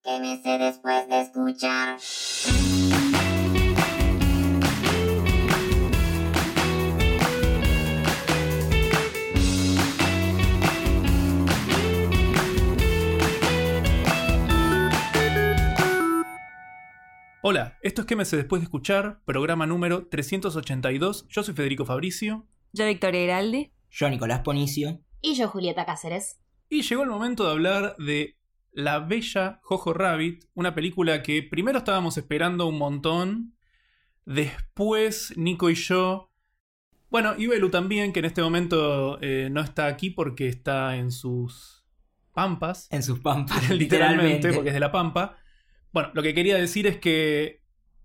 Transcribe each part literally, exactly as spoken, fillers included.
¿Qué me sé después de escuchar? Hola, esto es ¿Qué me sé después de escuchar? Programa número trescientos ochenta y dos. Yo soy Federico Fabricio. Yo Victoria Iraldi. Yo Nicolás Ponicio. Y yo Julieta Cáceres. Y llegó el momento de hablar de La Bella Jojo Rabbit, una película que primero estábamos esperando un montón, después Nico y yo, bueno, y Belu también, que en este momento eh, no está aquí porque está en sus pampas. En sus pampas, literalmente, literalmente. porque es de La Pampa. Bueno, lo que quería decir es que,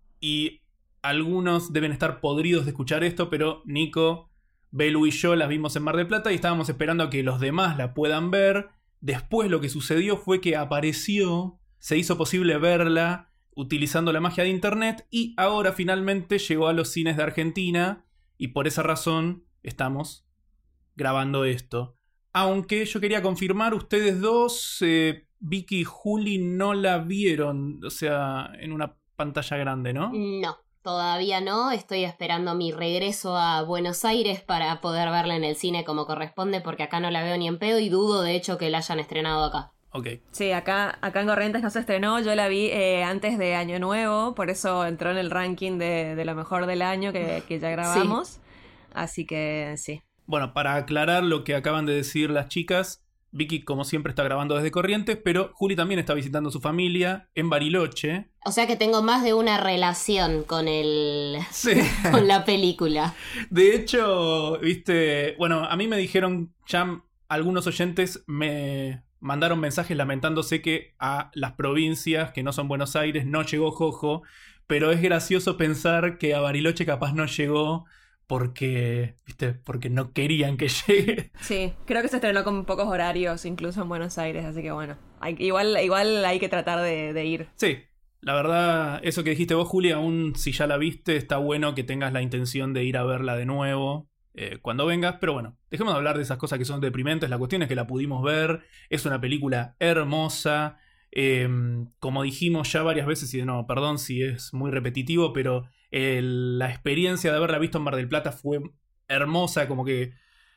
y algunos deben estar podridos de escuchar esto, pero Nico, Belu y yo las vimos en Mar del Plata y estábamos esperando a que los demás la puedan ver. Después lo que sucedió fue que apareció, se hizo posible verla utilizando la magia de internet y ahora finalmente llegó a los cines de Argentina y por esa razón estamos grabando esto. Aunque yo quería confirmar, ustedes dos, eh, Vicky y Juli, no la vieron, o sea, en una pantalla grande, ¿no? No, todavía no. Estoy esperando mi regreso a Buenos Aires para poder verla en el cine como corresponde, porque acá no la veo ni en pedo y dudo de hecho que la hayan estrenado acá. Ok. Sí, acá, acá en Corrientes no se estrenó, yo la vi eh, antes de Año Nuevo, por eso entró en el ranking de, de lo mejor del año que, que ya grabamos, sí. Así que sí. Bueno, para aclarar lo que acaban de decir las chicas, Vicky como siempre está grabando desde Corrientes, pero Juli también está visitando a su familia en Bariloche. O sea que tengo más de una relación con el sí. con la película. De hecho, viste, bueno, a mí me dijeron, ya algunos oyentes me mandaron mensajes lamentándose que a las provincias que no son Buenos Aires no llegó Jojo, pero es gracioso pensar que a Bariloche capaz no llegó porque, viste, porque no querían que llegue. Sí, creo que se estrenó con pocos horarios, incluso en Buenos Aires, así que bueno, hay, igual, igual hay que tratar de, de ir. Sí, la verdad, eso que dijiste vos, Juli, aún si ya la viste, está bueno que tengas la intención de ir a verla de nuevo eh, cuando vengas, pero bueno, dejemos de hablar de esas cosas que son deprimentes. La cuestión es que la pudimos ver, es una película hermosa, eh, como dijimos ya varias veces, y no, perdón si es muy repetitivo, pero el, la experiencia de haberla visto en Mar del Plata fue hermosa, como que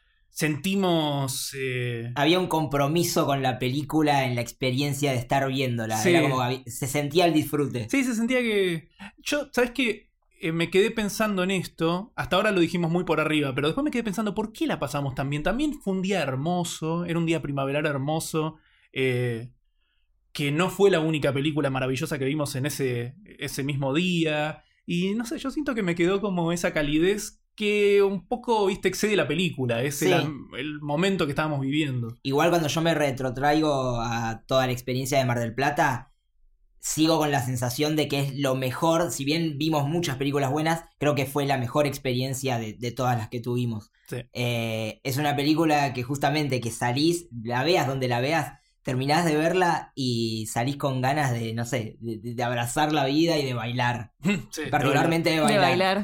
sentimos... Eh... Había un compromiso con la película en la experiencia de estar viéndola. Sí. Era como que se sentía el disfrute. Sí, se sentía que... Yo, ¿sabes qué? Eh, me quedé pensando en esto. Hasta ahora lo dijimos muy por arriba, pero después me quedé pensando, ¿por qué la pasamos tan bien? También fue un día hermoso, era un día primaveral hermoso, eh, que no fue la única película maravillosa que vimos en ese, ese mismo día. Y no sé, yo siento que me quedó como esa calidez que un poco, viste, excede la película. Es Sí. el, el momento que estábamos viviendo. Igual cuando yo me retrotraigo a toda la experiencia de Mar del Plata, sigo con la sensación de que es lo mejor. Si bien vimos muchas películas buenas, creo que fue la mejor experiencia de, de todas las que tuvimos. Sí. Eh, es una película que justamente que salís, la veas donde la veas, terminás de verla y salís con ganas de, no sé, de, de abrazar la vida y de bailar. Sí, Particularmente de De bailar. bailar.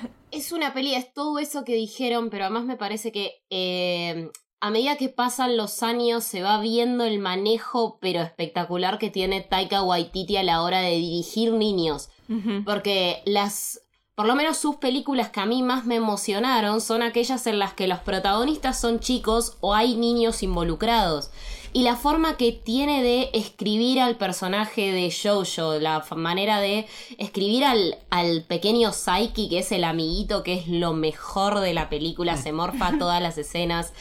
Es una peli, es todo eso que dijeron, pero además me parece que eh, a medida que pasan los años se va viendo el manejo, pero espectacular, que tiene Taika Waititi a la hora de dirigir niños. Uh-huh. Porque las, por lo menos sus películas que a mí más me emocionaron son aquellas en las que los protagonistas son chicos o hay niños involucrados. Y la forma que tiene de escribir al personaje de Jojo, la f- manera de escribir al, al pequeño Saiki, que es el amiguito, que es lo mejor de la película, se morfa todas las escenas.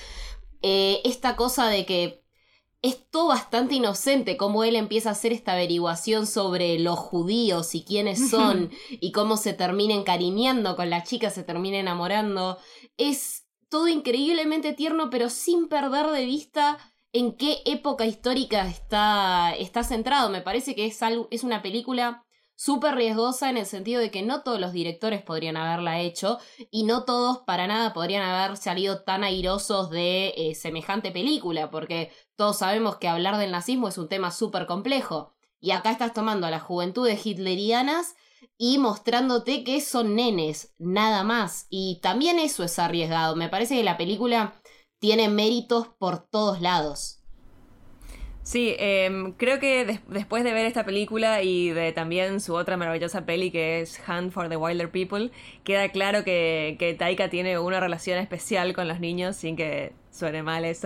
Eh, esta cosa de que es todo bastante inocente, cómo él empieza a hacer esta averiguación sobre los judíos y quiénes son, y cómo se termina encariñando con la chica, se termina enamorando. Es todo increíblemente tierno, pero sin perder de vista en qué época histórica está, está centrado. Me parece que es, algo, es una película súper riesgosa en el sentido de que no todos los directores podrían haberla hecho y no todos para nada podrían haber salido tan airosos de eh, semejante película, porque todos sabemos que hablar del nazismo es un tema súper complejo. Y acá estás tomando a las juventudes hitlerianas y mostrándote que son nenes, nada más. Y también eso es arriesgado. Me parece que la película tiene méritos por todos lados. Sí, eh, creo que des- después de ver esta película y de también su otra maravillosa peli que es Hunt for the Wilder People, queda claro que, que Taika tiene una relación especial con los niños, sin que suene mal eso,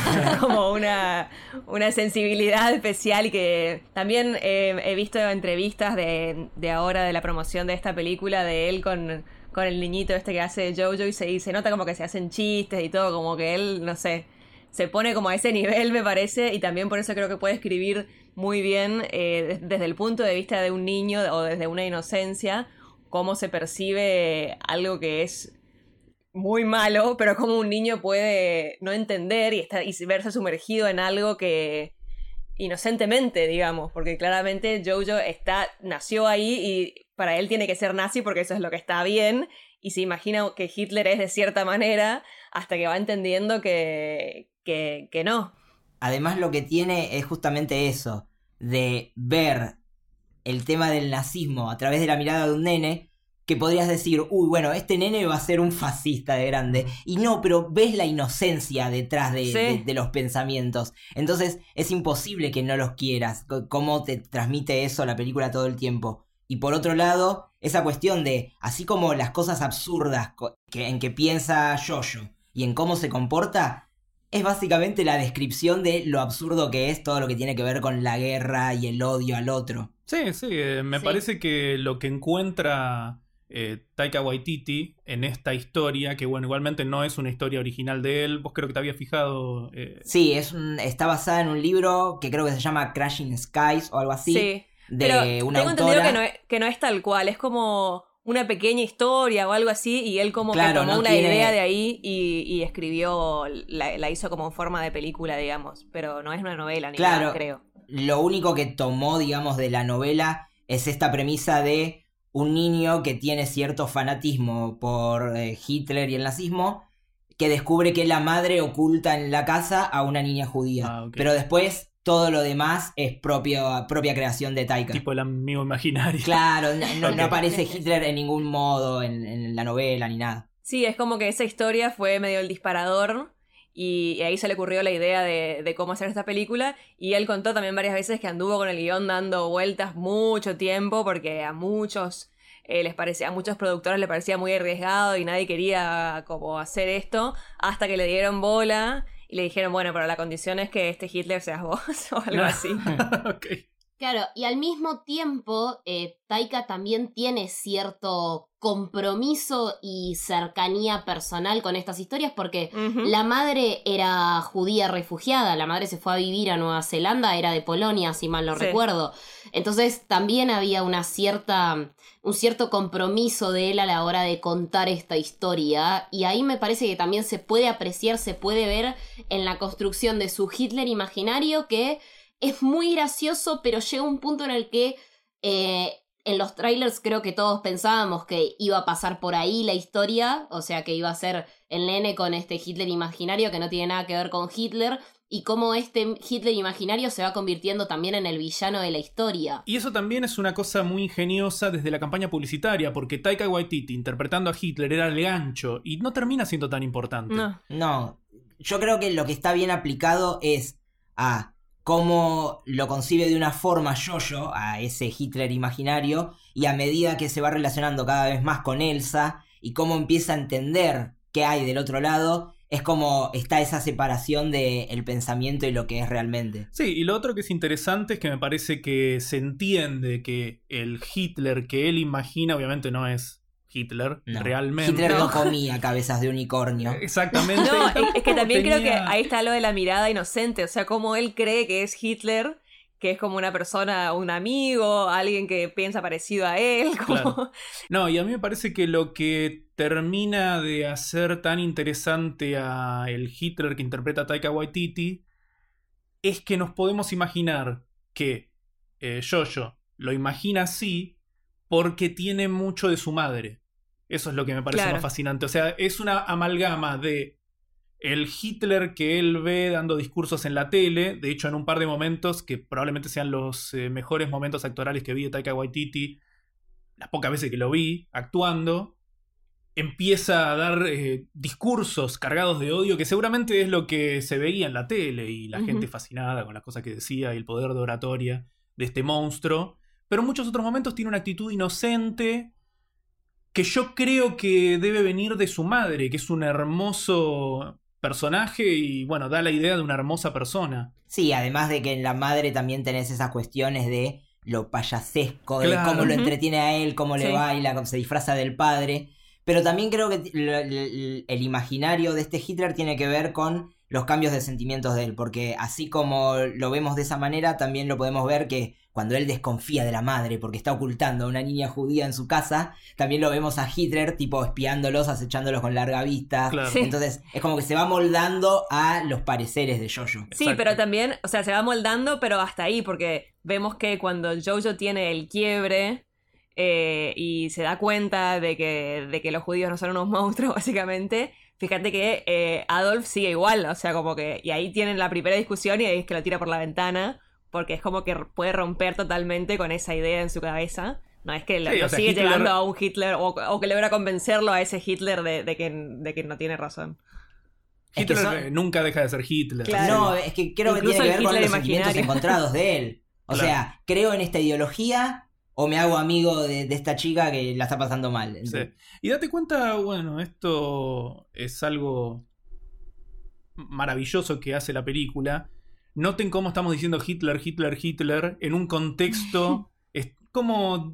como una, una sensibilidad especial y que también eh, he visto entrevistas de, de ahora de la promoción de esta película de él con, con el niñito este que hace Jojo y se, y se nota como que se hacen chistes y todo, como que él, no sé... se pone como a ese nivel, me parece, y también por eso creo que puede escribir muy bien eh, desde el punto de vista de un niño o desde una inocencia, cómo se percibe algo que es muy malo, pero cómo un niño puede no entender y, estar, y verse sumergido en algo que inocentemente, digamos, porque claramente Jojo está, nació ahí y para él tiene que ser nazi porque eso es lo que está bien, y se imagina que Hitler es de cierta manera hasta que va entendiendo que, que, que no. Además lo que tiene es justamente eso, de ver el tema del nazismo a través de la mirada de un nene, que podrías decir, uy, bueno, este nene va a ser un fascista de grande. Y no, pero ves la inocencia detrás de, Sí. de, de los pensamientos. Entonces es imposible que no los quieras. C- cómo te transmite eso la película todo el tiempo. Y por otro lado, esa cuestión de, así como las cosas absurdas co- que, en que piensa Jojo y en cómo se comporta, es básicamente la descripción de lo absurdo que es todo lo que tiene que ver con la guerra y el odio al otro. Sí, sí, eh, me Sí. parece que lo que encuentra eh, Taika Waititi en esta historia, que bueno, igualmente no es una historia original de él, vos creo que te habías fijado... eh, Sí, es un, está basada en un libro que creo que se llama Crashing Skies o algo así. Sí, De pero una tengo autora. entendido que no, es, que no es tal cual, es como una pequeña historia o algo así, y él como Claro, que tomó no una tiene- idea de ahí y, y escribió, la, la hizo como en forma de película, digamos, pero no es una novela ni Claro. nada, creo. Lo único que tomó, digamos, de la novela es esta premisa de un niño que tiene cierto fanatismo por eh, Hitler y el nazismo, que descubre que la madre oculta en la casa a una niña judía. Ah, ok. Pero después todo lo demás es propio, propia creación de Taika. tipo el amigo imaginario. Claro, no, no- no Ok. aparece Hitler en ningún modo en, en la novela ni nada. Sí, es como que esa historia fue medio el disparador y, y ahí se le ocurrió la idea de, de cómo hacer esta película, y él contó también varias veces que anduvo con el guión dando vueltas mucho tiempo porque a muchos eh, les parecía, a muchos productores les parecía muy arriesgado y nadie quería como hacer esto, hasta que le dieron bola y le dijeron, bueno, pero la condición es que este Hitler seas vos o algo así. Ok. Claro, y al mismo tiempo, eh, Taika también tiene cierto compromiso y cercanía personal con estas historias porque Ujú. la madre era judía refugiada, la madre se fue a vivir a Nueva Zelanda, era de Polonia, si mal no Sí. recuerdo. Entonces también había una cierta, un cierto compromiso de él a la hora de contar esta historia, y ahí me parece que también se puede apreciar, se puede ver en la construcción de su Hitler imaginario, que es muy gracioso, pero llega un punto en el que eh, en los trailers creo que todos pensábamos que iba a pasar por ahí la historia, o sea que iba a ser el nene con este Hitler imaginario que no tiene nada que ver con Hitler, y cómo este Hitler imaginario se va convirtiendo también en el villano de la historia. Y eso también es una cosa muy ingeniosa desde la campaña publicitaria, porque Taika Waititi interpretando a Hitler era el gancho y no termina siendo tan importante. No. No, yo creo que lo que está bien aplicado es a cómo lo concibe de una forma Jojo, a ese Hitler imaginario, y a medida que se va relacionando cada vez más con Elsa, y cómo empieza a entender qué hay del otro lado, es como está esa separación del pensamiento y lo que es realmente. Sí, y lo otro que es interesante es que me parece que se entiende que el Hitler que él imagina obviamente no es Hitler, No. realmente. Hitler no No. comía cabezas de unicornio. Exactamente. No, y es, es que tampoco también creo que tenía- ahí está lo de la mirada inocente, o sea, como él cree que es Hitler, que es como una persona, un amigo, alguien que piensa parecido a él, como... Claro. No, y a mí me parece que lo que termina de hacer tan interesante a el Hitler que interpreta Taika Waititi es que nos podemos imaginar que eh, Jojo lo imagina así porque tiene mucho de su madre. Eso es lo que me parece Claro. más fascinante. O sea, es una amalgama de el Hitler que él ve dando discursos en la tele, de hecho en un par de momentos que probablemente sean los eh, mejores momentos actorales que vi de Taika Waititi, las pocas veces que lo vi actuando, empieza a dar eh, discursos cargados de odio, que seguramente es lo que se veía en la tele y la Ujú. gente fascinada con las cosas que decía y el poder de oratoria de este monstruo. Pero en muchos otros momentos tiene una actitud inocente que yo creo que debe venir de su madre, que es un hermoso personaje y, bueno, da la idea de una hermosa persona. Sí, además de que en la madre también tenés esas cuestiones de lo payasesco, de Claro. cómo lo Ujú. entretiene a él, cómo le Sí. baila, cómo se disfraza del padre. Pero también creo que l- l- el imaginario de este Hitler tiene que ver con los cambios de sentimientos de él, porque así como lo vemos de esa manera, también lo podemos ver que cuando él desconfía de la madre porque está ocultando a una niña judía en su casa, también lo vemos a Hitler tipo espiándolos, acechándolos con larga vista. Claro. Sí. Entonces es como que se va moldando a los pareceres de Jojo. Sí, Exacto. pero también, o sea, se va moldando, pero hasta ahí, porque vemos que cuando Jojo tiene el quiebre eh, y se da cuenta de que, de que los judíos no son unos monstruos, básicamente, fíjate que eh, Adolf sigue igual, o sea, como que, y ahí tienen la primera discusión y ahí es que lo tira por la ventana, porque es como que puede romper totalmente con esa idea en su cabeza. No es que lo, Sí, o lo sea, sigue Hitler- llevando a un Hitler, o, o que logra convencerlo a ese Hitler de, de que, de que no tiene razón. Es que Hitler son- eh, nunca deja de ser Hitler. Claro. No, es que creo que Incluso tiene que el ver con Hitler los sentimientos imaginario. encontrados de él. O Claro. sea, creo en esta ideología o me hago amigo de, de esta chica que la está pasando mal. Sí. Y date cuenta, bueno, esto es algo maravilloso que hace la película. Noten cómo estamos diciendo Hitler, Hitler, Hitler en un contexto. Es como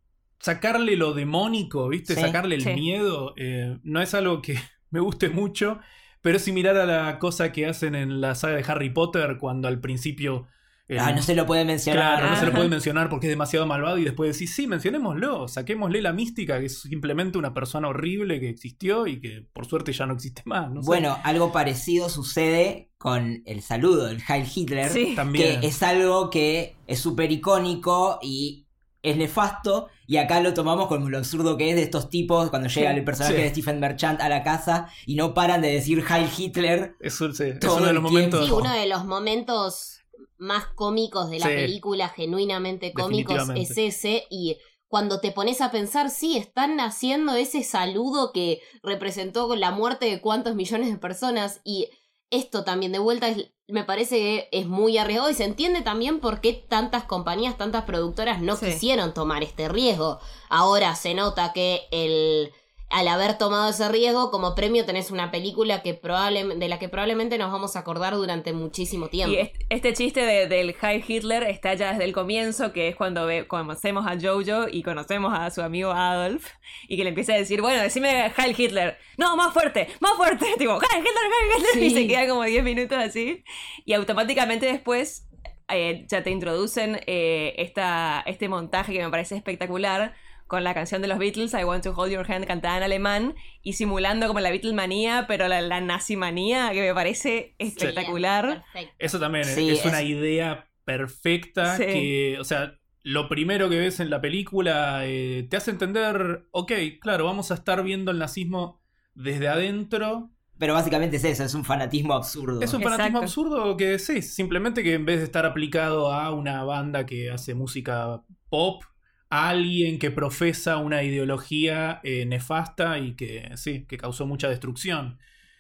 sacarle lo demónico, ¿viste? Sí, sacarle el sí. miedo. eh, no es algo que me guste mucho, pero es similar a la cosa que hacen en la saga de Harry Potter cuando al principio... el- Ah, no se lo puede mencionar. Claro, no se lo Ajá. puede mencionar porque es demasiado malvado y después decís, sí, mencionémoslo, saquémosle la mística, que es simplemente una persona horrible que existió y que por suerte ya no existe más. No sé. Bueno, algo parecido sucede con el saludo, el Heil Hitler, Sí. también. que es algo que es súper icónico y es nefasto, y acá lo tomamos como lo absurdo que es de estos tipos cuando llega Sí. el personaje Sí. de Stephen Merchant a la casa y no paran de decir Heil Hitler. Eso, sí, es todo uno de el los momentos. Sí, uno de los momentos más cómicos de la Sí. película, genuinamente cómicos, Definitivamente. es ese. Y cuando te pones a pensar, sí, están haciendo ese saludo que representó la muerte de cuántos millones de personas. Y esto también de vuelta es, me parece que es muy arriesgado y se entiende también por qué tantas compañías, tantas productoras no Sí. quisieron tomar este riesgo. Ahora se nota que el... al haber tomado ese riesgo, como premio tenés una película que probable, de la que probablemente nos vamos a acordar durante muchísimo tiempo. Y este, este chiste de- del Heil Hitler está ya desde el comienzo, que es cuando ve, conocemos a Jojo y conocemos a su amigo Adolf, y que le empieza a decir, bueno, decime Heil Hitler. No, más fuerte, más fuerte. Tipo, Heil Hitler, Heil Hitler. Sí. Y se queda como diez minutos así. Y automáticamente después eh, ya te introducen eh, esta, este montaje que me parece espectacular, con la canción de los Beatles, I Want to Hold Your Hand, cantada en alemán, y simulando como la Beatlemanía, pero la, la nazimanía, que me parece espectacular. Perfecto. Eso también es- Sí, es, es- una idea perfecta Sí. que, o sea, lo primero que ves en la película eh, te hace entender, ok, claro, vamos a estar viendo el nazismo desde adentro. Pero básicamente es eso, es un fanatismo absurdo. Es un Exacto. fanatismo absurdo que sí, simplemente que en vez de estar aplicado a una banda que hace música pop, a alguien que profesa una ideología eh, nefasta y que sí, que causó mucha destrucción.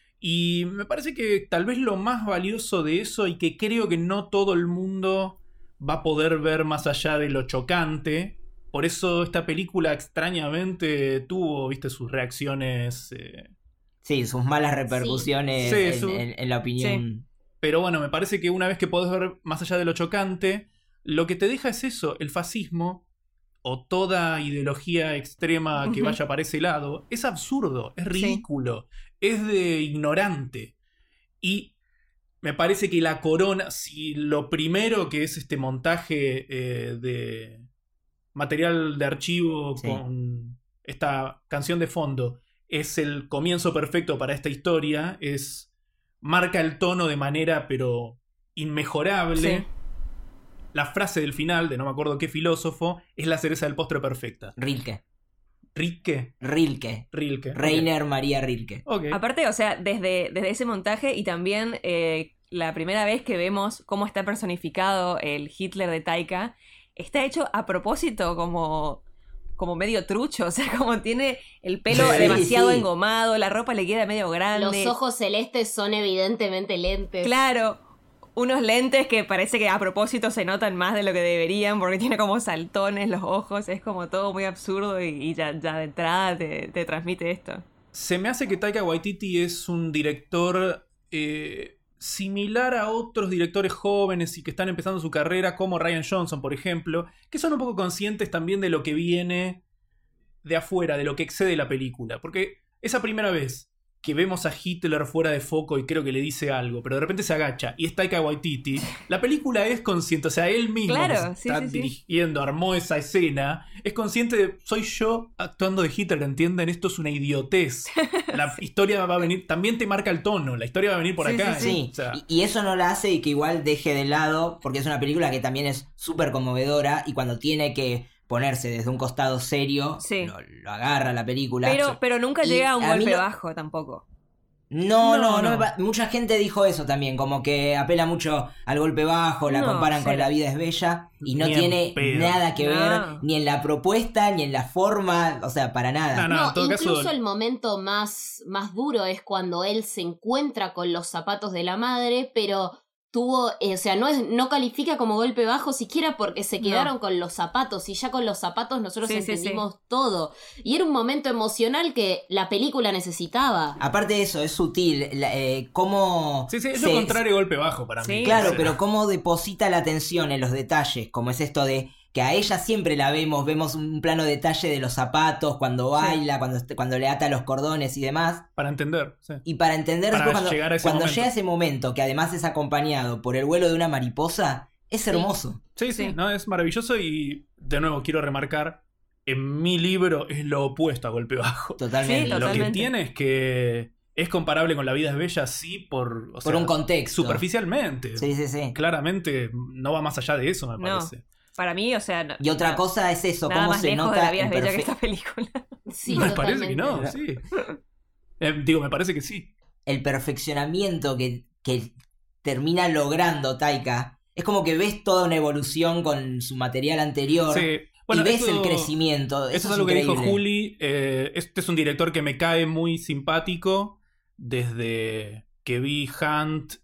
Y me parece que tal vez lo más valioso de eso y que creo que no todo el mundo va a poder ver más allá de lo chocante. Por eso esta película extrañamente tuvo, viste, sus reacciones... eh, Sí, sus malas repercusiones Sí. Sí, en, su- en- en la opinión. Pero bueno, me parece que una vez que podés ver más allá de lo chocante, lo que te deja es eso, el fascismo o toda ideología extrema que Ujú. vaya para ese lado, es absurdo, es Sí. ridículo, es de ignorante. Y me parece que la corona, si lo primero que es este montaje eh, de material de archivo Sí. con esta canción de fondo, es el comienzo perfecto para esta historia, es marca el tono de manera pero inmejorable. Sí. La frase del final, de no me acuerdo qué filósofo, es la cereza del postre perfecta. Rilke. Rilke. Rilke. Rilke. Reiner María Rilke. Ok. Aparte, o sea, desde, desde ese montaje y también eh, la primera vez que vemos cómo está personificado el Hitler de Taika, está hecho a propósito como como medio trucho, o sea, como tiene el pelo Sí, demasiado sí. engomado, la ropa le queda medio grande. Los ojos celestes son evidentemente lentes. Claro, unos lentes que parece que a propósito se notan más de lo que deberían porque tiene como saltones los ojos, es como todo muy absurdo y, y ya, ya de entrada te, te transmite esto. Se me hace que Taika Waititi es un director eh, similar a otros directores jóvenes y que están empezando su carrera, como Rian Johnson, por ejemplo, que son un poco conscientes también de lo que viene de afuera, de lo que excede la película. Porque esa primera vez que vemos a Hitler fuera de foco y creo que le dice algo, pero de repente se agacha y es Taika Waititi, la película es consciente, o sea, él mismo Claro, que sí, está sí, sí. dirigiendo, armó esa escena, es consciente de, soy yo actuando de Hitler, ¿entienden? Esto es una idiotez. La historia va a venir, también te marca el tono, la historia va a venir por Sí, acá. sí, Sí, O sea, y, y eso no la hace y que igual deje de lado, porque es una película que también es súper conmovedora y cuando tiene que ponerse desde un costado serio, Sí. lo, lo agarra la película. Pero, pero nunca Y llega a un a mí golpe no- bajo tampoco. No, no, No, no, no. me pa- mucha gente dijo eso también, como que apela mucho al golpe bajo, la No, comparan con cero. La vida es bella y no Ni en tiene pedo. nada que No. ver ni en la propuesta, ni en la forma, o sea, para nada. No, no. No, en todo incluso caso- el momento más, más duro es cuando él se encuentra con los zapatos de la madre, pero tuvo, eh, o sea, no es, no califica como golpe bajo siquiera porque se No. quedaron con los zapatos y ya con los zapatos nosotros Sí, sí, entendimos todo. Y era un momento emocional que la película necesitaba. Aparte de eso, es sutil, la- eh, cómo... sí, sí, es se- lo contrario golpe bajo para Sí. mí. Claro, O sea, pero cómo deposita la atención en los detalles, como es esto de que a ella siempre la vemos, vemos un plano detalle de los zapatos, cuando baila, cuando, cuando le ata los cordones y demás. Para entender, sí. Y para entender Para después cuando, llegar a ese cuando momento. llega ese momento, que además es acompañado por el vuelo de una mariposa, es hermoso. Sí, sí, Sí. no, es maravilloso y de nuevo quiero remarcar, en mi libro es lo opuesto a golpe bajo. Totalmente. Sí, Lo que totalmente. tiene es que es comparable con La vida es bella, sí, por, o Por sea, un contexto. superficialmente. Sí, sí, sí. Claramente no va más allá de eso, me No. parece. Para mí, o sea... no- Y otra no, cosa es eso, nada cómo más se lejos nota de La vida en es bella que perfe- esta película. Sí, me parece que totalmente. no, sí. Eh, digo, me parece que sí. el perfeccionamiento que, que termina logrando Taika. Es como que ves toda una evolución con su material anterior. Sí. Bueno, y ves eso- el crecimiento. Eso, Eso es algo que increíble. dijo Juli. Eh, este es un director que me cae muy simpático desde que vi Hunt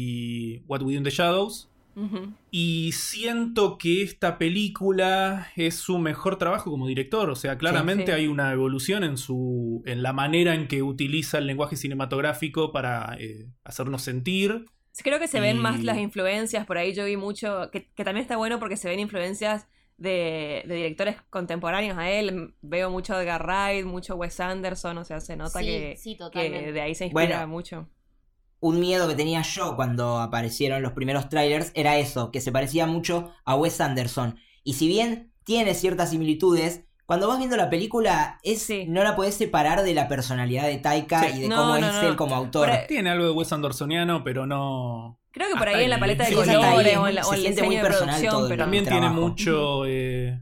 y What We Do in the Shadows. Ujú. Y siento que esta película es su mejor trabajo como director. O sea, claramente Sí. hay una evolución en su. en la manera en que utiliza el lenguaje cinematográfico para eh, hacernos sentir. Creo que se ven Y- más las influencias, por ahí yo vi mucho, que, que también está bueno porque se ven influencias de, de directores contemporáneos a él. Veo mucho Edgar Wright, mucho Wes Anderson, o sea, se nota Sí, que, sí, que totalmente. de ahí se inspira Bueno. mucho. Un miedo que tenía yo cuando aparecieron los primeros trailers era eso, que se parecía mucho a Wes Anderson. Y si bien tiene ciertas similitudes, cuando vas viendo la película es Sí. no la podés separar de la personalidad de Taika Sí. y de No, cómo no, es no. él como autor. Pero- Tiene algo de Wes Andersoniano, pero no. Creo que por Hasta ahí en la ahí. paleta de Sí, hasta ahí colores es o muy- en, la, o se en el siente muy diseño de personal producción, todo, pero También tiene trabajo. mucho. eh,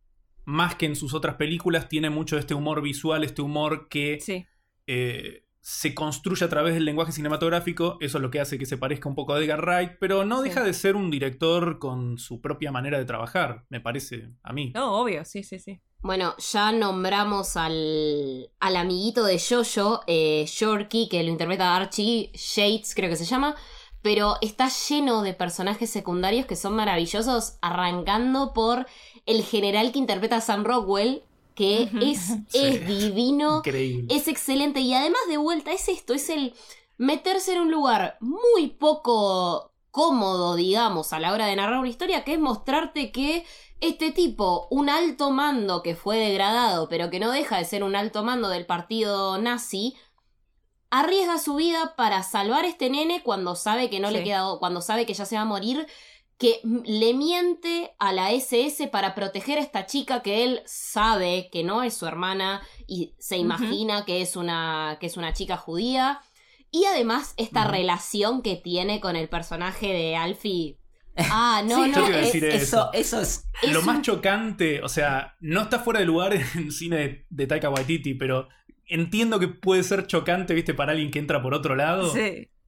más que en sus otras películas, tiene mucho de este humor visual, este humor que sí. eh, se construye a través del lenguaje cinematográfico. Eso es lo que hace que se parezca un poco a Edgar Wright, pero no Sí. deja de ser un director con su propia manera de trabajar, me parece a mí. No, obvio, sí, sí, sí. Bueno, ya nombramos al, al amiguito de Jojo, eh, Yorkie, que lo interpreta Archie Shades, creo que se llama, pero está lleno de personajes secundarios que son maravillosos, arrancando por el general que interpreta a Sam Rockwell, que Ujú. es, Sí. es divino, Increíble. es excelente, y además de vuelta es esto, es el meterse en un lugar muy poco cómodo, digamos, a la hora de narrar una historia, que es mostrarte que este tipo, un alto mando que fue degradado, pero que no deja de ser un alto mando del partido nazi, arriesga su vida para salvar a este nene cuando sabe que no Sí. le queda, cuando sabe que ya se va a morir, que le miente a la ese ese para proteger a esta chica que él sabe que no es su hermana y se Ujú. imagina que es una, que es una chica judía. Y además esta Ujú. relación que tiene con el personaje de Alfie. Ah, no, Sí, no, yo te iba a es- decir Eso, eso es... es Lo un- más chocante, o sea, no está fuera de lugar en cine de, de Taika Waititi, pero entiendo que puede ser chocante, viste, para alguien que entra por otro lado. Sí.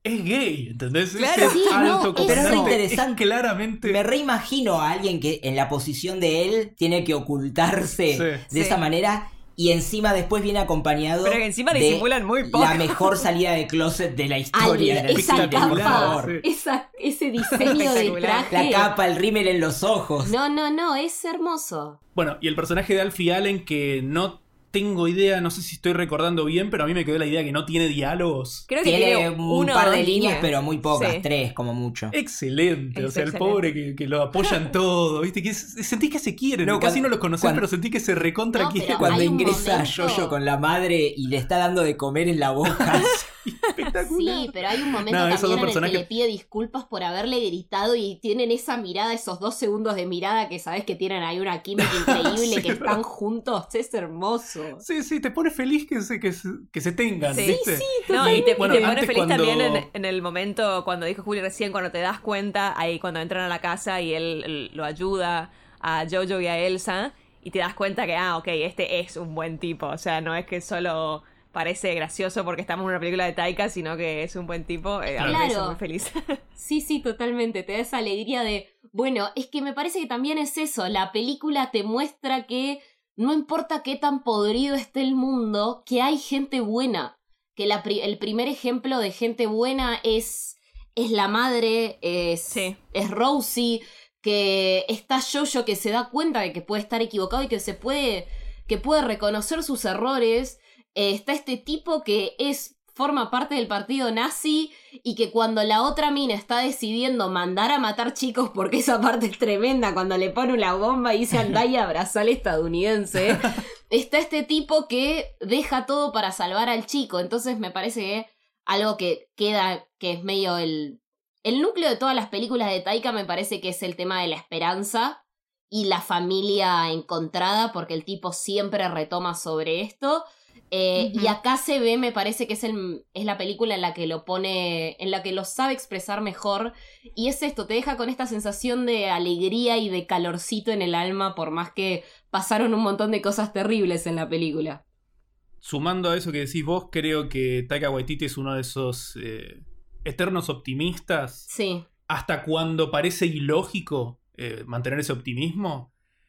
es gay, ¿entendés? Claro. Ese Sí, no, alto es comandante re interesante. es claramente... Me reimagino a alguien que en la posición de él tiene que ocultarse Sí. de Sí. esa manera y encima después viene acompañado Pero que encima de disimulan muy poco. la mejor salida de closet de la historia. Al- en el esa cine, por capa, favor. Sí. esa, ese diseño de Espectacular. traje. La capa, el rímel en los ojos. No, no, no, es hermoso. Bueno, y el personaje de Alfie Allen, que no tengo idea, no sé si estoy recordando bien, pero a mí me quedó la idea que no tiene diálogos. Creo que Tiene tiene un uno par o de dos líneas, pero muy pocas, Sí. tres como mucho. Excelente, Es o sea, el excelente. pobre que, que lo apoyan todo, ¿viste? Que es- sentís que se quieren, No, casi cuando- no los conocés, cuando- pero sentís que se recontra No, quieren. pero Cuando hay un ingresa momento- Jojo con la madre y le está dando de comer en la boca. Espectacular. Sí, pero hay un momento No, esos dos también en el que personajes- le pide disculpas por haberle gritado y tienen esa mirada, esos dos segundos de mirada que sabes que tienen ahí una química increíble, Sí, que bro. están juntos, es hermoso. Sí, sí, te pone feliz que se, que se, que se tengan, Sí, ¿viste? No, y te, Bueno, y te pone antes feliz cuando- también en, en el momento cuando dijo Juli recién, cuando te das cuenta, ahí cuando entran a la casa y él, él lo ayuda a Jojo y a Elsa, y te das cuenta que, ah, ok, este es un buen tipo, o sea, no es que solo parece gracioso porque estamos en una película de Taika, sino que es un buen tipo, eh, a mí me hizo Claro. muy feliz. Sí, sí, totalmente. Te da esa alegría de. Bueno, es que me parece que también es eso. La película te muestra que no importa qué tan podrido esté el mundo, que hay gente buena. Que la pri- el primer ejemplo de gente buena es. Es la madre, es. Sí. Es Rosie, que está Jojo que se da cuenta de que puede estar equivocado y que se puede. Que puede reconocer sus errores. Eh, está este tipo que es. Forma parte del partido nazi y que cuando la otra mina está decidiendo mandar a matar chicos, porque esa parte es tremenda, cuando le pone una bomba y dice andá y abrazá al estadounidense, está este tipo que deja todo para salvar al chico. Entonces me parece que algo que queda, que es medio el... El núcleo de todas las películas de Taika me parece que es el tema de la esperanza y la familia encontrada, porque el tipo siempre retoma sobre esto. Eh, Ujú. Y acá se ve, me parece que es, el, es la película en la que lo pone, en la que lo sabe expresar mejor. Y es esto, te deja con esta sensación de alegría y de calorcito en el alma, por más que pasaron un montón de cosas terribles en la película. Sumando a eso que decís vos, creo que Taika Waititi es uno de esos eh, eternos optimistas, Sí, hasta cuando parece ilógico eh, mantener ese optimismo.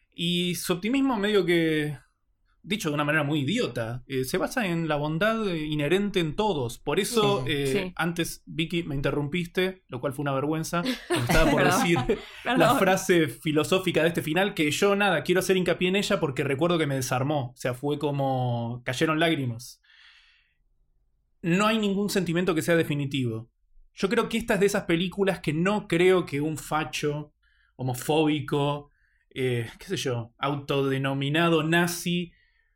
Y su optimismo medio que, dicho de una manera muy idiota, eh, se basa en la bondad eh, inherente en todos. Por eso, Sí, eh, sí. antes, Vicky, me interrumpiste, lo cual fue una vergüenza. Me estaba por Perdón. decir la Perdón. frase filosófica de este final, que yo nada, quiero hacer hincapié en ella porque recuerdo que me desarmó. O sea, fue como cayeron lágrimas. No hay ningún sentimiento que sea definitivo. Yo creo que esta es de esas películas que no creo que un facho homofóbico, eh, qué sé yo, autodenominado nazi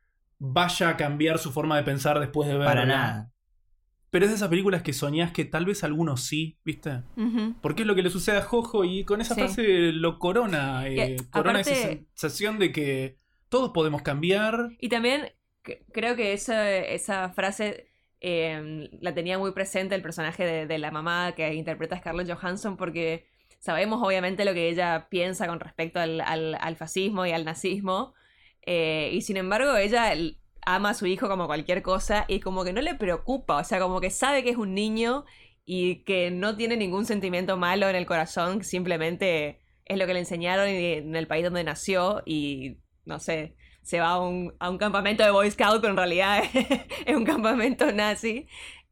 vaya a cambiar su forma de pensar después de verla. Para nada. Pero es de esas películas que soñás que tal vez algunos sí, ¿viste? Ujú. Porque es lo que le sucede a Jojo y con esa Sí. frase lo corona. eh, Y, corona aparte- esa sensación de que todos podemos cambiar. Y también c- creo que esa, esa frase eh, la tenía muy presente el personaje de, de la mamá que interpreta Scarlett Johansson, porque sabemos obviamente lo que ella piensa con respecto al, al- al fascismo y al nazismo, eh, y sin embargo ella l- ama a su hijo como cualquier cosa y como que no le preocupa, o sea, como que sabe que es un niño y que no tiene ningún sentimiento malo en el corazón, simplemente es lo que le enseñaron y- en el país donde nació y no sé, se va a un, a un campamento de Boy Scout, pero en realidad es un campamento nazi.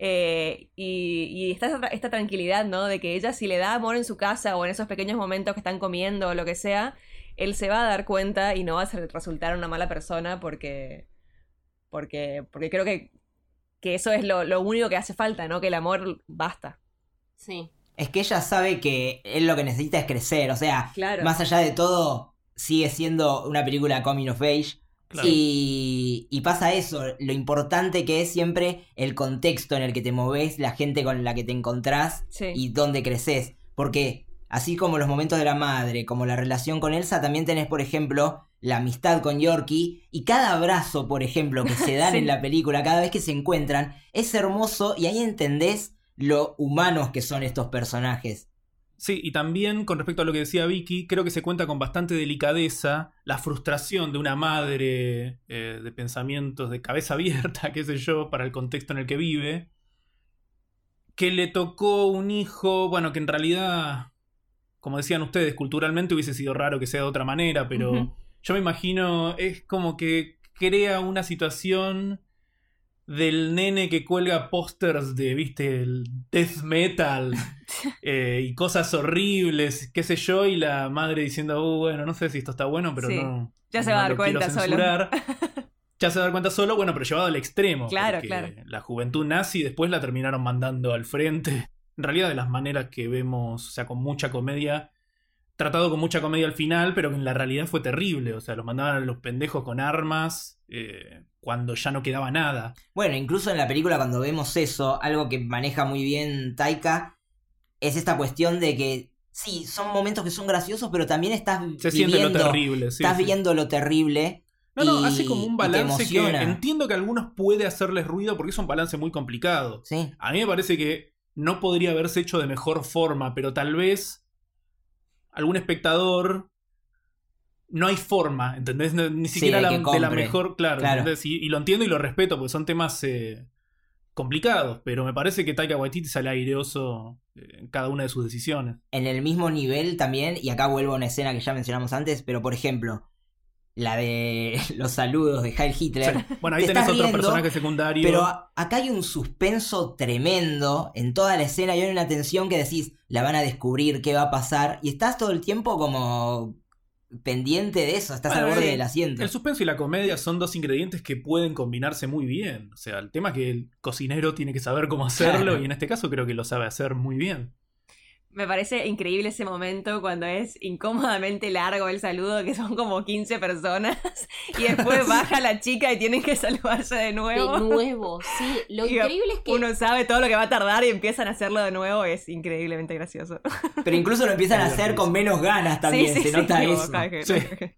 Eh, y, y está esta, esta tranquilidad, ¿no? De que ella, si le da amor en su casa o en esos pequeños momentos que están comiendo o lo que sea, él se va a dar cuenta y no va a ser- resultar una mala persona porque. Porque, porque creo que, que eso es lo, lo único que hace falta, ¿no? Que el amor basta. sí. Es que ella sabe que él lo que necesita es crecer. O sea, Claro. más allá de todo, sigue siendo una película coming of age. Claro. Y, y pasa eso, lo importante que es siempre el contexto en el que te moves, la gente con la que te encontrás Sí. y dónde creces. Porque así como los momentos de la madre, como la relación con Elsa, también tenés, por ejemplo, la amistad con Yorkie. Y cada abrazo, por ejemplo, que se dan Sí. en la película, cada vez que se encuentran, es hermoso y ahí entendés lo humanos que son estos personajes. Sí, y también con respecto a lo que decía Vicky, creo que se cuenta con bastante delicadeza la frustración de una madre eh, de pensamientos de cabeza abierta, qué sé yo, para el contexto en el que vive, que le tocó un hijo, bueno, que en realidad, como decían ustedes, culturalmente hubiese sido raro que sea de otra manera, pero uh-huh. yo me imagino, es como que crea una situación del nene que cuelga pósters de, viste, el death metal eh, y cosas horribles, qué sé yo, y la madre diciendo, oh, bueno, no sé si esto está bueno, pero sí. no ya se va a dar cuenta solo. Ya se va a dar cuenta solo, bueno, pero llevado al extremo. Claro, claro. La juventud nazi después la terminaron mandando al frente. En realidad, de las maneras que vemos, o sea, con mucha comedia, tratado con mucha comedia al final, pero que en la realidad fue terrible. O sea, los mandaban a los pendejos con armas eh, cuando ya no quedaba nada. Bueno, incluso en la película cuando vemos eso, algo que maneja muy bien Taika, es esta cuestión de que sí, son momentos que son graciosos, pero también estás Se viviendo, siente lo terrible, sí, estás sí. viendo lo terrible. No, no, y, hace como un balance que emociona. entiendo que a algunos puede hacerles ruido porque es un balance muy complicado. Sí. A mí me parece que no podría haberse hecho de mejor forma, pero tal vez algún espectador no hay forma, ¿entendés? No, ni siquiera sí, la, que de la mejor, claro, claro. Y, y lo entiendo y lo respeto porque son temas eh, complicados, pero me parece que Taika Waititi sale aireoso en cada una de sus decisiones. En el mismo nivel también, y acá vuelvo a una escena que ya mencionamos antes, pero por ejemplo, la de los saludos de Heil Hitler. Sí. Bueno, ahí tenés otro riendo, personaje secundario. Pero acá hay un suspenso tremendo en toda la escena y hay una tensión que decís, la van a descubrir, qué va a pasar, y estás todo el tiempo como pendiente de eso, estás bueno, al borde el, del asiento. El suspenso y la comedia son dos ingredientes que pueden combinarse muy bien. O sea, el tema es que el cocinero tiene que saber cómo hacerlo, claro. y en este caso creo que lo sabe hacer muy bien. Me parece increíble ese momento cuando es incómodamente largo el saludo, que son como quince personas, y después baja la chica y tienen que saludarse de nuevo. De nuevo, sí. Lo y increíble es que uno sabe todo lo que va a tardar y empiezan a hacerlo de nuevo, es increíblemente gracioso. Pero incluso lo empiezan a hacer con menos ganas también, sí, sí, se nota sí, eso. Caje, sí. Caje.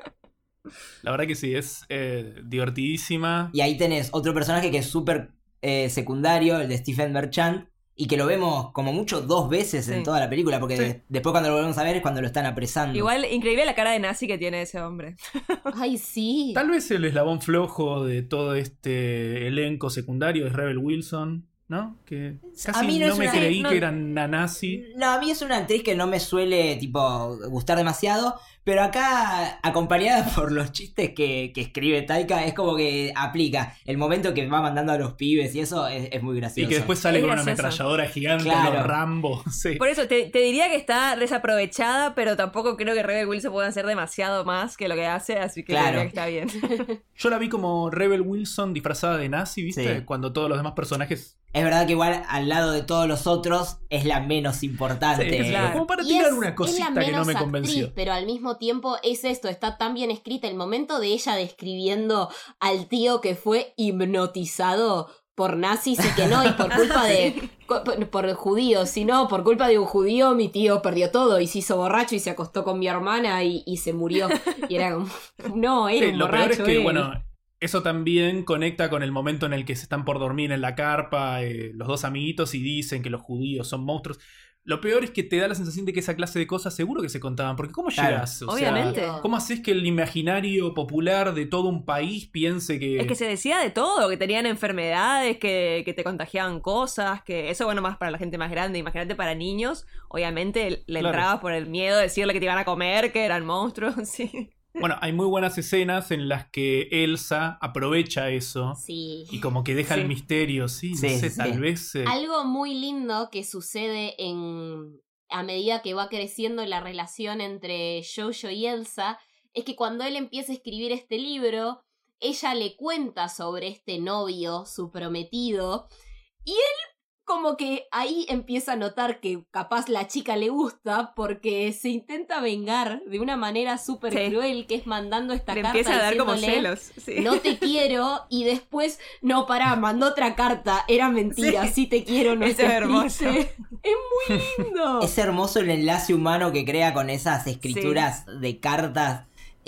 La verdad que sí, es eh, divertidísima. Y ahí tenés otro personaje que es súper eh, secundario, el de Stephen Merchant, y que lo vemos como mucho dos veces sí. en toda la película, porque sí. de- después cuando lo volvemos a ver es cuando lo están apresando. Igual, increíble la cara de nazi que tiene ese hombre. Ay, sí. Tal vez el eslabón flojo de todo este elenco secundario es Rebel Wilson, ¿no? Que casi A mí no no, es me una- creí no- que era una nazi. No, a mí es una actriz que no me suele, tipo, gustar demasiado, pero acá, acompañada por los chistes que, que escribe Taika, es como que aplica. El momento que va mandando a los pibes y eso es, es muy gracioso. Y que después sale Es con una gracioso. ametralladora gigante, Claro. los Rambo. Sí. Por eso, te, te diría que está desaprovechada, pero tampoco creo que Rebel Wilson pueda hacer demasiado más que lo que hace, así que Claro. creo que está bien. Yo la vi como Rebel Wilson disfrazada de nazi, ¿viste? Sí. Cuando todos los demás personajes... Es verdad que igual al lado de todos los otros es la menos importante. Sí, claro. Como para Y tirar es- una es la cosita que no menos me actriz, convenció. pero al mismo tiempo es esto, está tan bien escrita. El momento de ella describiendo al tío que fue hipnotizado por nazis y que no, y por culpa de... co- por, por judíos, sino por culpa de un judío mi tío perdió todo y se hizo borracho y se acostó con mi hermana y, y se murió. Y era como... No, era Sí, un lo peor borracho. es que, él. bueno, eso también conecta con el momento en el que se están por dormir en la carpa, eh, los dos amiguitos, y dicen que los judíos son monstruos. Lo peor es que te da la sensación de que esa clase de cosas seguro que se contaban. Porque ¿cómo Claro. llegas? O Obviamente. sea, ¿cómo haces que el imaginario popular de todo un país piense que... Es que se decía de todo, que tenían enfermedades, que, que te contagiaban cosas, que eso bueno más para la gente más grande. Imagínate para niños, obviamente le Claro. entrabas por el miedo de decirle que te iban a comer, que eran monstruos, sí. Bueno, hay muy buenas escenas en las que Elsa aprovecha eso Sí. y como que deja Sí. el misterio, sí, Sí, no sé, sí. tal vez... eh, Algo muy lindo que sucede en a medida que va creciendo la relación entre Jojo y Elsa es que cuando él empieza a escribir este libro, ella le cuenta sobre este novio, su prometido, y él como que ahí empieza a notar que capaz la chica le gusta porque se intenta vengar de una manera súper Sí. cruel, que es mandando esta Le carta empieza a dar como diciéndole, celos. Sí. no te quiero, y después, no, pará, mandó otra carta, era mentira, Sí. sí, te quiero, no Eso te es hermoso. triste. Es muy lindo. Es hermoso el enlace humano que crea con esas escrituras de cartas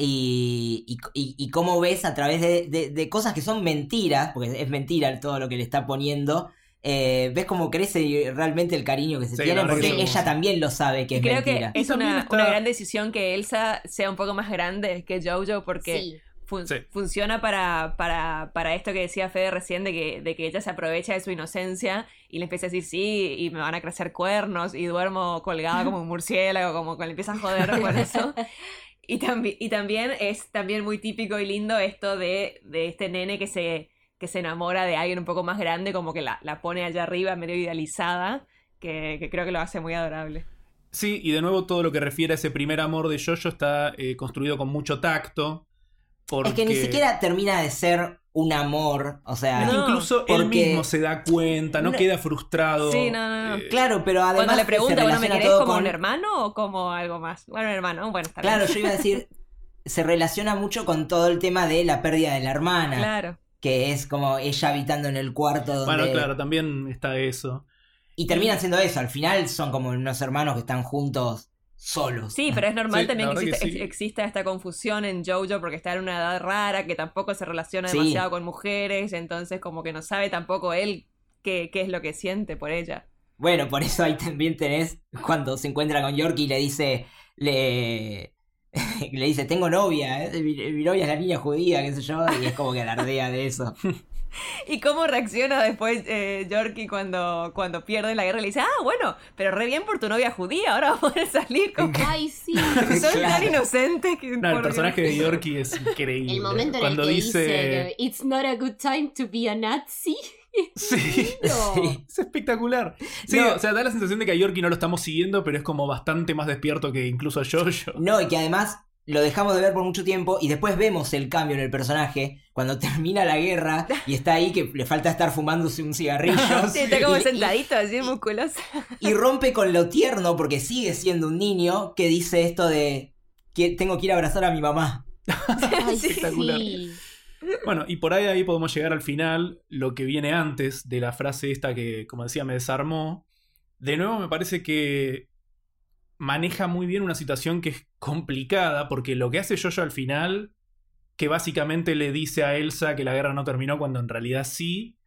y, y, y- y cómo ves a través de, de- de cosas que son mentiras, porque es mentira todo lo que le está poniendo, eh, ves cómo crece realmente el cariño que se Sí, tiene, la verdad porque que sí. ella también lo sabe que Y es creo mentira. que es Y también una, está- una gran decisión que Elsa sea un poco más grande que Jojo, porque Sí. fun- Sí. funciona para, para, para esto que decía Fede recién, de que, de que ella se aprovecha de su inocencia y le empieza a decir sí, y me van a crecer cuernos, y duermo colgada como un murciélago, como que le empieza a joder por eso. Y, tambi- y también es también muy típico y lindo esto de, de este nene que se, que se enamora de alguien un poco más grande, como que la, la pone allá arriba, medio idealizada, que, que creo que lo hace muy adorable. Sí, y de nuevo todo lo que refiere a ese primer amor de Jojo está eh, construido con mucho tacto. Porque... Es que ni siquiera termina de ser un amor, o sea... Es que No, incluso él porque- mismo se da cuenta, no, No. queda frustrado. Sí, no, no, no. eh, Claro, pero además Cuando le se pregunta, bueno, ¿me relaciona querés todo como con- un hermano o como algo más? Bueno, un hermano, bueno, está Claro, bien. yo iba a decir, se relaciona mucho con todo el tema de la pérdida de la hermana, Claro. que es como ella habitando en el cuarto donde... Bueno, claro, también está eso. Y terminan siendo eso, al final son como unos hermanos que están juntos solos. Sí, pero es normal Sí, también la que verdad exista, que sí. exista esta confusión en JoJo porque está en una edad rara, que tampoco se relaciona Sí. demasiado con mujeres, entonces como que no sabe tampoco él qué, qué es lo que siente por ella. Bueno, por eso ahí también tenés cuando se encuentra con Yorkie y le dice, le, le dice, tengo novia, ¿eh? mi, mi novia es la niña judía, qué sé yo, y es como que alardea de eso. ¿Y cómo reacciona después eh, Yorkie cuando, cuando pierde la guerra? Le dice, ah, bueno, pero re bien por tu novia judía, ahora va a poder salir. Como... Ay, sí. Son tan Claro. inocentes que... No, el por personaje Dios. de Yorkie es increíble. El momento en Cuando el que dice... dice, que, It's not a good time to be a Nazi. Sí, No. Sí. es espectacular. Sí, No. o sea, da la sensación de que a Yorkie no lo estamos siguiendo, pero es como bastante más despierto que incluso a Jojo. No, y que además lo dejamos de ver por mucho tiempo y después vemos el cambio en el personaje cuando termina la guerra y está ahí que le falta estar fumándose un cigarrillo. Sí, está como y, sentadito, así musculoso. y rompe con lo tierno porque sigue siendo un niño que dice esto de que tengo que ir a abrazar a mi mamá. Ay, Espectacular. sí. Bueno, y por ahí, ahí podemos llegar al final, lo que viene antes de la frase esta que, como decía, me desarmó. De nuevo me parece que maneja muy bien una situación que es complicada, porque lo que hace Jojo al final, que básicamente le dice a Elsa que la guerra no terminó cuando en realidad sí,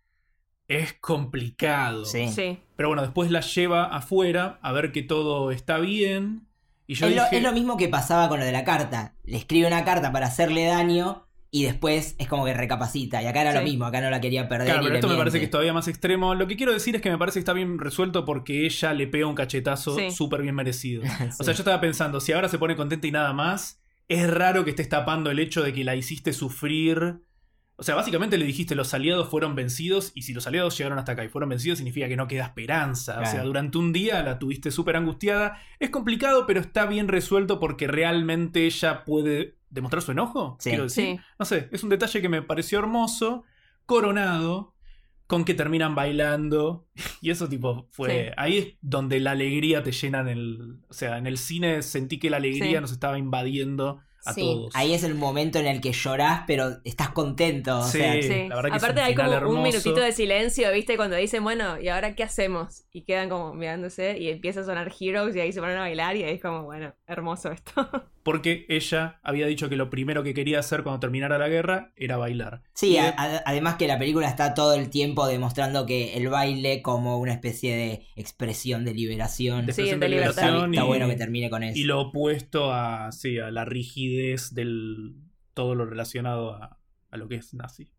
es complicado. Sí. Sí. Pero bueno, después la lleva afuera a ver que todo está bien. Y yo Es lo, dije, es lo mismo que pasaba con lo de la carta. Le escribe una carta para hacerle daño y después es como que recapacita. Y acá era Sí. lo mismo, acá no la quería perder. claro, y pero le esto me miente. parece que es todavía más extremo. Lo que quiero decir es que me parece que está bien resuelto porque ella le pega un cachetazo Sí. súper bien merecido. Sí. O sea, yo estaba pensando, si ahora se pone contenta y nada más, es raro que estés tapando el hecho de que la hiciste sufrir. O sea, básicamente le dijiste los aliados fueron vencidos y si los aliados llegaron hasta acá y fueron vencidos significa que no queda esperanza. O Claro. sea, durante un día la tuviste súper angustiada. Es complicado, pero está bien resuelto porque realmente ella puede demostrar su enojo. Sí. Quiero decir. Sí. No sé, es un detalle que me pareció hermoso, coronado con que terminan bailando. Y eso tipo fue... Sí. Ahí es donde la alegría te llena en el... O sea, en el cine sentí que la alegría Sí. nos estaba invadiendo a Sí. todos. Ahí es el momento en el que llorás, pero estás contento. O Sí. sea, Sí. la verdad que es Aparte un hay como final un hermoso. minutito de silencio, ¿viste? Cuando dicen, bueno, ¿y ahora qué hacemos? Y quedan como mirándose y empieza a sonar Heroes y ahí se ponen a bailar y ahí es como, bueno, hermoso esto. Porque ella había dicho que lo primero que quería hacer cuando terminara la guerra era bailar. Sí, Y a- de- a- además que la película está todo el tiempo demostrando que el baile como una especie de expresión de liberación. de Sí, expresión de de libertad. liberación Está y- bueno que termine con eso. Y lo opuesto a, sí, a la rigidez del todo lo relacionado a, a lo que es nazi.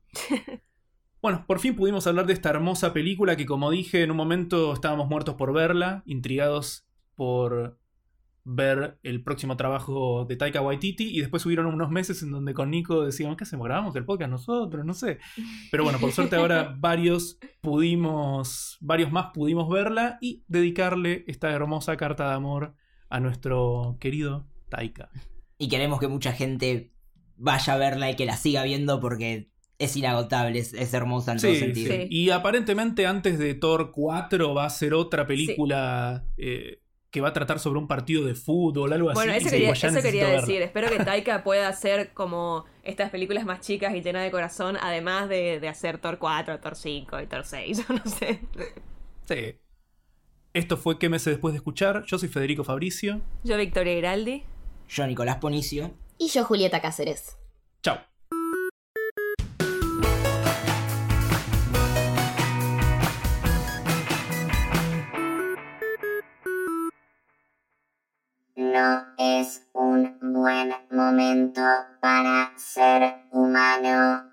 Bueno, por fin pudimos hablar de esta hermosa película que, como dije, en un momento estábamos muertos por verla, intrigados por ver el próximo trabajo de Taika Waititi, y después hubieron unos meses en donde con Nico decíamos, ¿qué hacemos? ¿Grabamos el podcast nosotros? No sé. Pero bueno, por suerte ahora varios pudimos, varios más pudimos verla y dedicarle esta hermosa carta de amor a nuestro querido Taika. Y queremos que mucha gente vaya a verla y que la siga viendo porque es inagotable, es, es hermosa en todo Sí, sentido. sí. Y aparentemente antes de Thor cuatro va a ser otra película eh, que va a tratar sobre un partido de fútbol, algo Bueno, así. eso y quería, digo, ya eso necesito quería verla. decir. Espero que Taika pueda hacer como estas películas más chicas y llenas de corazón, además de, de hacer Thor cuatro, Thor cinco y Thor seis, no sé. Sí. Esto fue ¿Qué meses después de escuchar? Yo soy Federico Fabricio. Yo, Victoria Giraldi. Yo, Nicolás Ponicio. Y yo, Julieta Cáceres. Chao. No es un buen momento para ser humano.